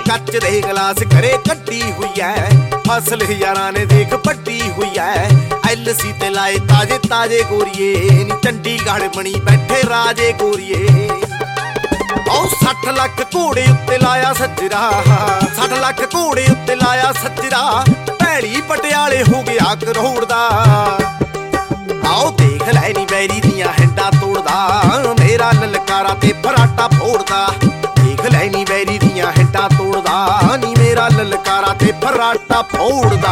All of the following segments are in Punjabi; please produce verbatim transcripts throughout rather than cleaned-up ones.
ਕੱਚ ਦੇ ਗਲਾਸ ਘਰੇ ਕੱਢੀ ਹੋਈ ਐ, ਫਸਲ ਯਾਰਾਂ ਨੇ ਦੇਖ ਵੱਡੀ ਹੋਈ ਐ। ਐਲ ਸੀ ਤੇ ਲਾਏ ਤਾਜੇ ਤਾਜੇ ਗੋਰੀਏ ਨੀ ਚੰਡੀਗੜ੍ਹ ਬਣੀ ਬੈਠੇ ਰਾਜੇ ਗੋਰੀਏ। ਉਹ ਸੱਠ ਲੱਖ ਘੋੜੇ ਉੱਤੇ ਲਾਇਆ ਸੱਜਰਾ, ਸੱਠ ਲੱਖ ਘੋੜੇ ਉੱਤੇ ਲਾਇਆ ਸੱਜਰਾ, ਭੈੜੀ ਪਟਿਆਲੇ ਹੋ ਗਿਆ ਕਰੋੜ ਦਾ। ਆਓ ਦੇਖ ਲੈ ਨੀ ਬੈਰੀ ਦੀਆਂ ਹੈਂਡਾਂ ਤੋੜਦਾ, ਮੇਰਾ ਲਲਕਾਰਾ ਤੇ ਫਰਾਟਾ ਫੋੜਦਾ। ਦੇਖ ਲੈ ਨੀ ਬੈਰੀ ਦੀਆਂ ਹੈਂਡਾਂ ਤੋੜਦਾ, ਨੀ ਮੇਰਾ ਲਲਕਾਰਾ ਤੇ ਫਰਾਟਾ ਫੋੜਦਾ।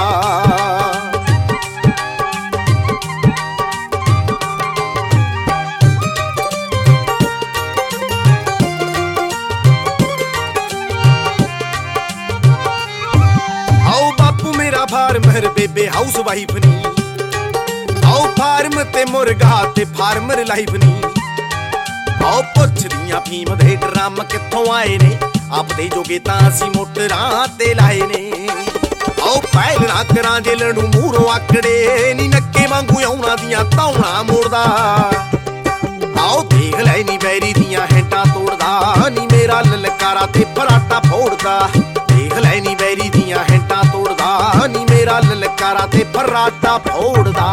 ਆਓ ਬਾਪੂ ਮੇਰਾ ਫਾਰਮਰ ਬੇਬੇ ਹਾਊਸ ਵਾਈਫ ਨੀ, ਆਓ ਫਾਰਮ ਤੇ ਮੁਰਗਾ ਤੇ ਫਾਰਮਰ ਲਾਈਫ ਨੀ। ਆਓ ਪੁੱਛਦੀਆਂ ਫੀਮ ਦੇ ਡਰਮ ਕਿੱਥੋਂ ਆਏ ਨੇ, ਆਪਦੇ ਜੋਗੇ ਤਾਂ ਅਸੀਂ ਮੋਟਰਾਂ ਤੇ ਲਾਏ ਨੇ। ਆਓ ਪਹਿਲ ਨਾ ਕਰਾਂ ਜੇਲ੍ਹ ਨੂੰ ਮੂਹਰੋਂ ਆਕੜੇ, ਨੀ ਨੱਕੇ ਵਾਂਗੂ ਆਉਣਾ ਦੀਆਂ ਧੌਣਾ ਮੋੜਦਾ। ਆਓ ਦੇਖ ਲੈ ਨੀ ਬੈਰੀ ਦੀਆਂ ਹੈਂਡਾਂ ਤੋੜਦਾ, ਨੀ ਮੇਰਾ ਲਲਕਾਰਾ ਤੇ ਫਰਾਟਾ ਫੋੜਦਾ। ਦੇਖ ਲੈ ਨੀ ਬੈਰੀ ਦੀਆਂ ਹੈਂਡਾਂ ਤੋੜਦਾ, ਨੀ ਮੇਰਾ ਲਲਕਾਰਾ ਤੇ ਫਰਾਟਾ ਫੋੜਦਾ।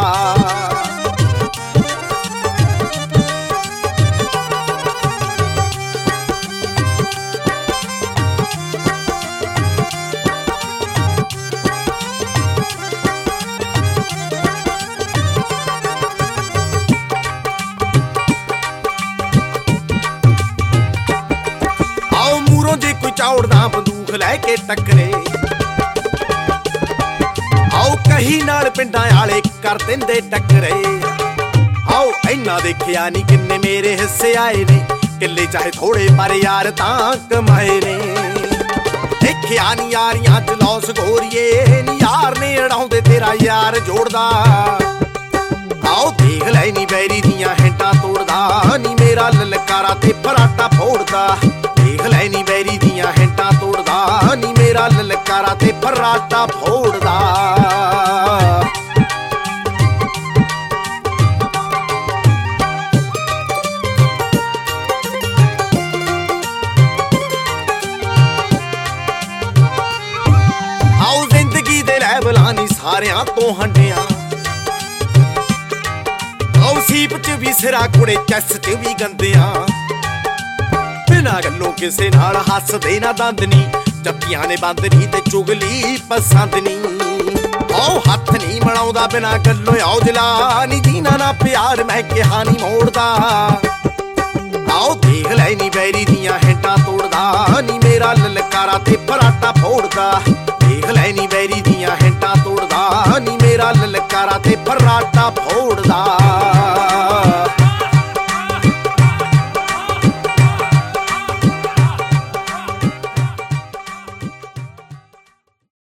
ਆਓ ਮੂਹਰੋਂ ਜੇ ਕੋਈ ਚੌੜਦਾ ਬੰਦੂਕ ਲੈ ਕੇ ਟੱਕਰੇ, ਆਓ ਕਹੀ ਨਾਲ ਪਿੰਡਾਂ ਵਾਲੇ ਕਰ ਦਿੰਦੇ ਟੱਕਰੇ। ਆਓ ਇੰਨਾ ਦੇਖਿਆ ਨੀ ਕਿੰਨੇ ਮੇਰੇ ਹਿੱਸੇ ਆਏ ਨੇ, ਕਿੱਲੇ ਚਾਹੇ ਥੋੜੇ ਪਰ ਯਾਰ ਤਾਂ ਕਮਾਏ ਨੇ। ਦੇਖਿਆ ਨੀ ਯਾਰੀਆਂ ਚ ਲੌਸ ਗੋਰੀਏ, ਨੀ ਯਾਰ ਨੇ ਅੜਾਉਂਦੇ ਤੇਰਾ ਯਾਰ ਜੋੜਦਾ। ਆਓ ਦੇਖ ਲੈ ਨੀ ਬੈਰੀ ਦੀਆਂ ਹੈਂਡਾਂ ਤੋੜਦਾ, ਨੀ ਮੇਰਾ ਲਲਕਾਰਾ ਤੇ ਫਰਾਟਾ ਫੋੜਦਾ। ਦੇਖ ਲੈ ਨੀ ਬੈਰੀ ਦੀਆਂ ਹੈਂਡਾਂ ਤੋੜਦਾ, ਨੀ ਮੇਰਾ ਲਲਕਾਰਾ ਤੇ ਫਰਾਟਾ ਫੋੜਦਾ। ਆਓ ਜ਼ਿੰਦਗੀ ਦੇ ਲੈਵਲਾਂ ਨੀ ਸਾਰਿਆਂ ਤੋਂ ਹੰਡਿਆ, ਆਓ ਸੀਪ ਚ ਵੀ ਸਿਰਾ ਕੁੜੇ ਚੈਸ ਚ ਵੀ ਗੰਦਿਆਂ। ਬਿਨਾਂ ਗੱਲੋਂ ਕਿਸੇ ਨਾਲ ਹੱਸਦੇ ਨਾ ਦੰਦ ਨੀ, ਜੱਫੀਆਂ ਨੇ ਬੰਦ ਨੀ ਤੇ ਚੁਗਲੀ ਪਸੰਦ ਨੀ। ਆਓ ਹੱਥ ਨੀ ਮਿਲਾਉਂਦਾ ਬਿਨਾਂ ਗੱਲੋਂ ਔਜਲਾ, ਨੀ ਜੀਨਾ ਨਾ ਪਿਆਰ ਮੈਂ ਕਿਹਾ ਨੀ ਮੋੜਦਾ। ਆਓ ਦੇਖ ਲੈ ਨੀ ਬੈਰੀ ਦੀਆਂ ਹੈਂਡਾਂ ਤੋੜਦਾ, ਨੀ ਮੇਰਾ ਲਲਕਾਰਾ ਤੇ ਫਰਾਟਾ ਫੋੜਦਾ। ਦੇਖ ਲੈ ਨੀ ਬੈਰੀ ਦੀਆਂ ਹੈਂਡਾਂ ਤੋੜਦਾ, ਨੀ ਮੇਰਾ ਲਲਕਾਰਾ ਤੇ ਫਰਾਟਾ ਫੋੜਦਾ।